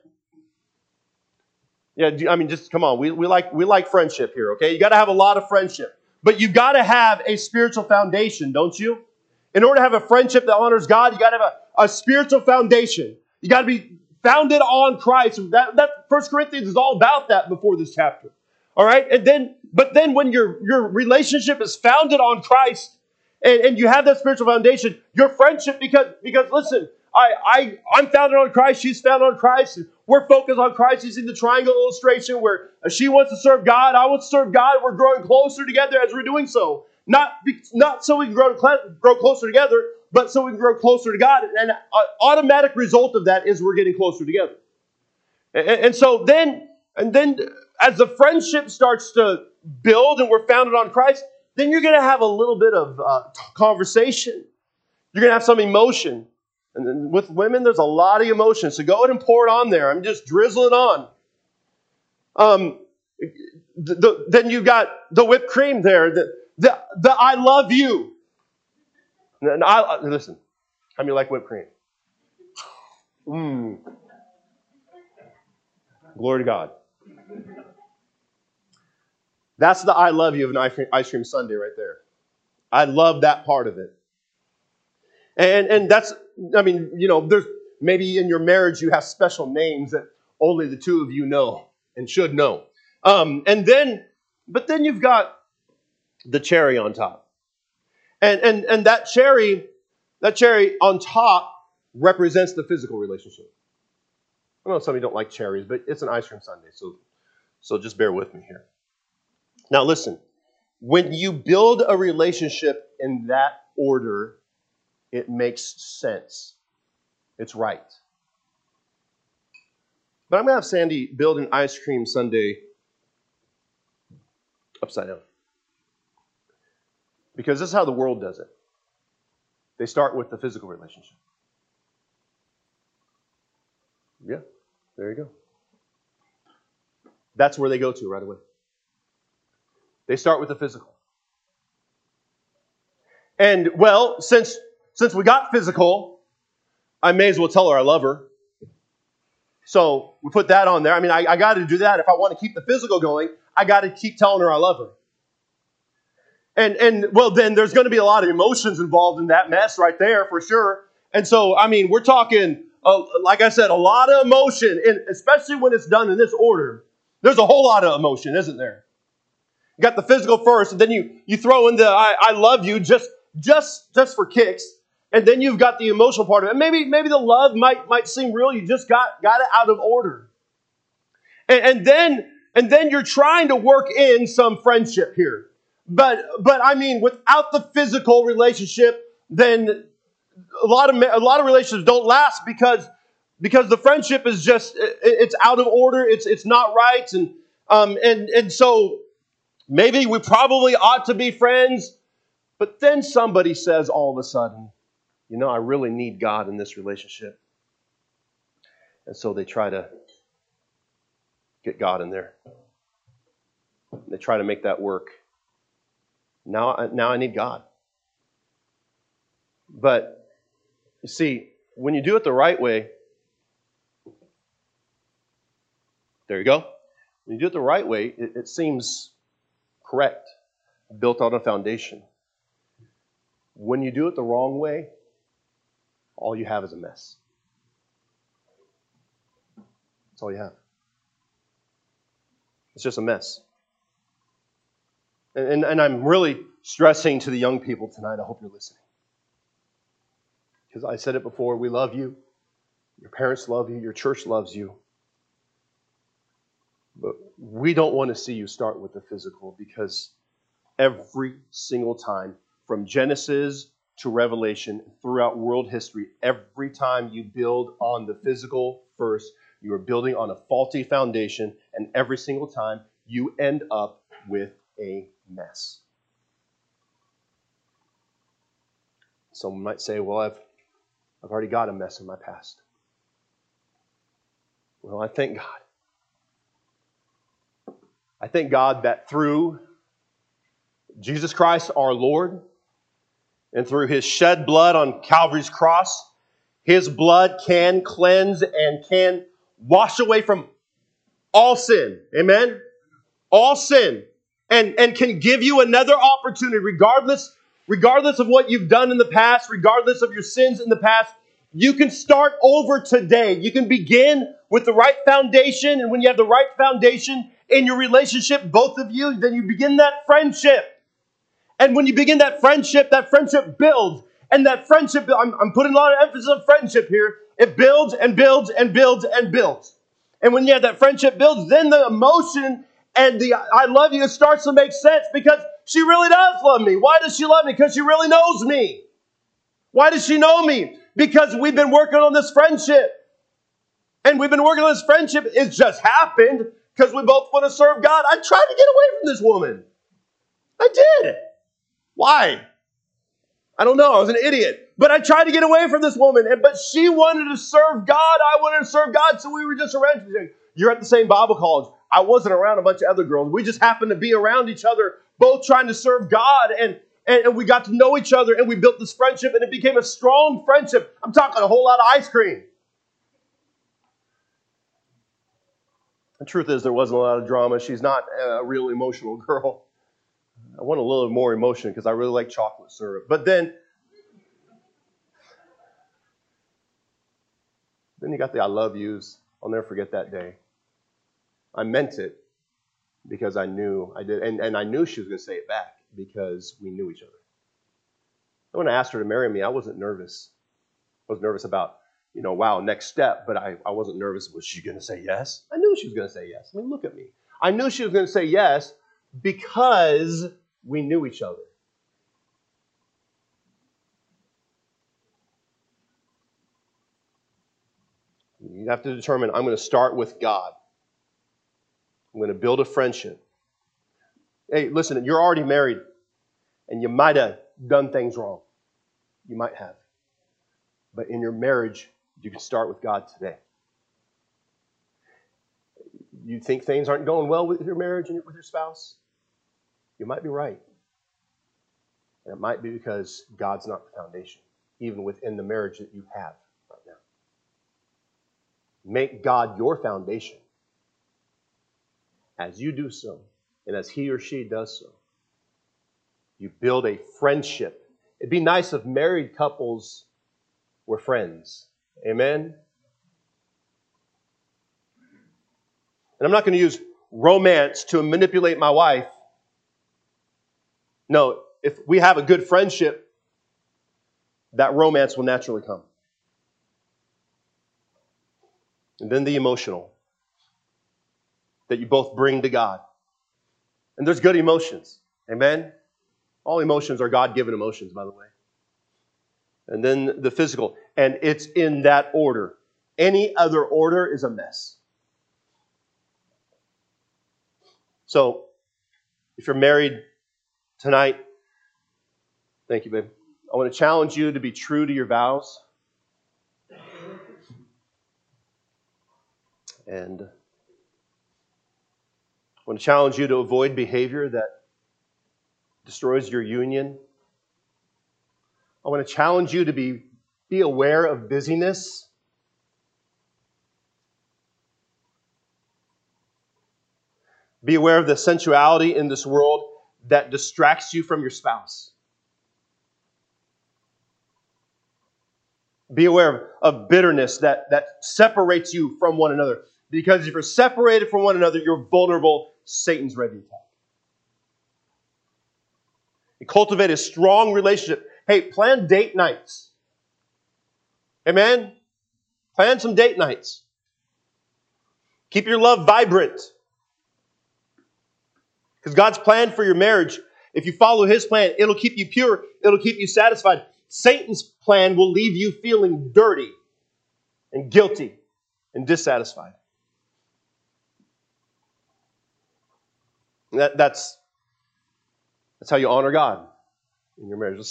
[SPEAKER 1] Yeah, I mean, just come on. We, we like we like friendship here, okay? You got to have a lot of friendship. But you've got to have a spiritual foundation, don't you? In order to have a friendship that honors God, you got to have a, a spiritual foundation. You got to be founded on Christ. That, that First Corinthians is all about that before this chapter. All right? And then, but then when your, your relationship is founded on Christ and, and you have that spiritual foundation, your friendship, because, because listen, I, I, I'm founded on Christ, she's founded on Christ, and we're focused on Christ. You see the triangle illustration where she wants to serve God, I want to serve God, we're growing closer together as we're doing so. Not, not so we can grow, grow closer together, but so we can grow closer to God. And an automatic result of that is we're getting closer together. And, and so then, and then as the friendship starts to build and we're founded on Christ, then you're going to have a little bit of uh, conversation. You're going to have some emotion. And then with women, there's a lot of emotion. So go ahead and pour it on there. I'm just drizzling on. Um, the, the, then you've got the whipped cream there. The, the, the I love you. And I, listen, how many like whipped cream? Mmm. Glory to God. That's the I love you of an ice cream, ice cream sundae right there. I love that part of it. And and that's, I mean, you know, there's maybe in your marriage you have special names that only the two of you know and should know. Um, and then, but then you've got the cherry on top. And and and that cherry, that cherry on top represents the physical relationship. I know some of you don't like cherries, but it's an ice cream sundae, so so just bear with me here. Now listen, when you build a relationship in that order, it makes sense. It's right. But I'm going to have Sandy build an ice cream sundae upside down. Because this is how the world does it. They start with the physical relationship. Yeah, there you go. That's where they go to right away. They start with the physical. And, well, since, since we got physical, I may as well tell her I love her. So we put that on there. I mean, I, I got to do that. If I want to keep the physical going, I got to keep telling her I love her. And, and well, then there's going to be a lot of emotions involved in that mess right there for sure. And so, I mean, we're talking, uh, like I said, a lot of emotion, and especially when it's done in this order. There's a whole lot of emotion, isn't there? You got the physical first, and then you, you throw in the I, I love you just, just, just for kicks. And then you've got the emotional part of it. Maybe, maybe the love might, might seem real. You just got, got it out of order. And, and then, and then you're trying to work in some friendship here. But, but I mean, without the physical relationship, then a lot of, a lot of relationships don't last because, because the friendship is just, it, it's out of order. It's, it's not right. And, um, and, and so maybe we probably ought to be friends. But then somebody says all of a sudden, you know, I really need God in this relationship. And so they try to get God in there. They try to make that work. Now, now I need God. But, you see, when you do it the right way, there you go. When you do it the right way, it, it seems correct, built on a foundation. When you do it the wrong way, all you have is a mess. That's all you have. It's just a mess. And, and, and I'm really stressing to the young people tonight. I hope you're listening. Because I said it before, we love you. Your parents love you. Your church loves you. But we don't want to see you start with the physical, because every single time, from Genesis to Revelation, throughout world history, every time you build on the physical first, you are building on a faulty foundation, and every single time you end up with a mess. Someone might say, well, I've, I've already got a mess in my past. Well, I thank God. I thank God that through Jesus Christ our Lord, and through His shed blood on Calvary's cross, His blood can cleanse and can wash away from all sin. Amen? All sin. And, and can give you another opportunity, regardless, regardless of what you've done in the past, regardless of your sins in the past. You can start over today. You can begin with the right foundation. And when you have the right foundation in your relationship, both of you, then you begin that friendship. And when you begin that friendship, that friendship builds. And that friendship, I'm, I'm putting a lot of emphasis on friendship here. It builds and builds and builds and builds. And when you have that friendship builds, then the emotion and the I love you starts to make sense, because she really does love me. Why does she love me? Because she really knows me. Why does she know me? Because we've been working on this friendship. And we've been working on this friendship. It just happened because we both want to serve God. I tried to get away from this woman. I did. Why? I don't know. I was an idiot. But I tried to get away from this woman. And, but she wanted to serve God. I wanted to serve God. So we were just around. You're at the same Bible college. I wasn't around a bunch of other girls. We just happened to be around each other, both trying to serve God. And, and, and we got to know each other. And we built this friendship. And it became a strong friendship. I'm talking a whole lot of ice cream. The truth is, there wasn't a lot of drama. She's not a real emotional girl. I want a little more emotion because I really like chocolate syrup. But then, then you got the I love yous. I'll never forget that day. I meant it because I knew I did. And, and I knew she was going to say it back because we knew each other. And when I asked her to marry me, I wasn't nervous. I was nervous about, you know, wow, next step. But I, I wasn't nervous. Was she going to say yes? I knew she was going to say yes. I mean, look at me. I knew she was going to say yes because we knew each other. You have to determine, I'm going to start with God. I'm going to build a friendship. Hey, listen, you're already married, and you might have done things wrong. You might have. But in your marriage, you can start with God today. You think things aren't going well with your marriage and with your spouse? You might be right. And it might be because God's not the foundation, even within the marriage that you have right now. Make God your foundation. As you do so, and as he or she does so, you build a friendship. It'd be nice if married couples were friends. Amen? And I'm not going to use romance to manipulate my wife. No, if we have a good friendship, that romance will naturally come. And then the emotional that you both bring to God. And there's good emotions. Amen? All emotions are God-given emotions, by the way. And then the physical. And it's in that order. Any other order is a mess. So, if you're married tonight, thank you, babe. I want to challenge you to be true to your vows. And I want to challenge you to avoid behavior that destroys your union. I want to challenge you to be, be aware of busyness. Be aware of the sensuality in this world that distracts you from your spouse. Be aware of, of bitterness that, that separates you from one another. Because if you're separated from one another, you're vulnerable. Satan's ready to attack. You cultivate a strong relationship. Hey, plan date nights. Amen? Plan some date nights. Keep your love vibrant. Because God's plan for your marriage, if you follow His plan, it'll keep you pure. It'll keep you satisfied. Satan's plan will leave you feeling dirty and guilty and dissatisfied. And that, that's, that's how you honor God in your marriage.